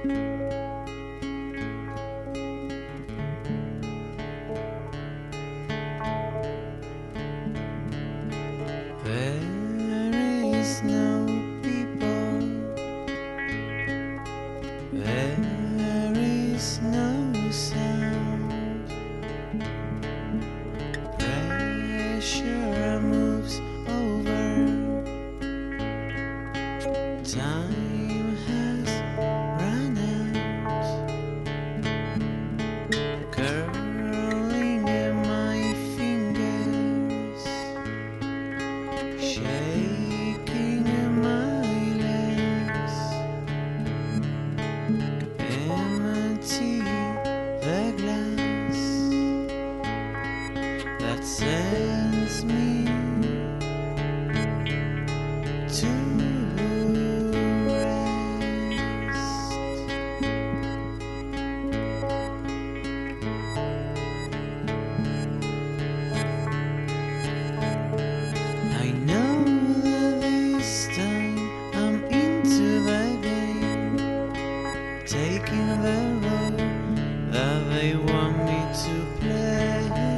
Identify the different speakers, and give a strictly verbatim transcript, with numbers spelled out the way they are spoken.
Speaker 1: There is no people, there is no sound. Pressure moves over, time has run out, curling my fingers, shaking my legs, empty the glass that sends me to rest. I know that this time I'm into the game, taking the role that they want me to play.